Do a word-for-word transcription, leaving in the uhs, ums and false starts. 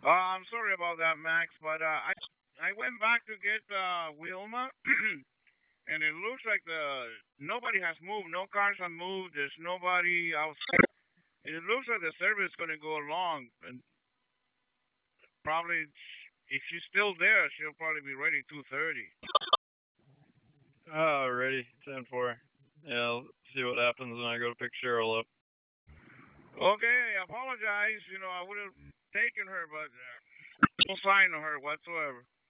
Uh, I'm sorry about that, Max, but uh, I I went back to get uh, Wilma, and it looks like the nobody has moved. No cars have moved. There's nobody outside. It looks like the service is going to go along, and probably if she's still there, she'll probably be ready two thirty. Oh, ready. ten four. Yeah, I'll see what happens when I go to pick Cheryl up. Okay, I apologize. You know, I would have taken her, but uh, no sign of her whatsoever.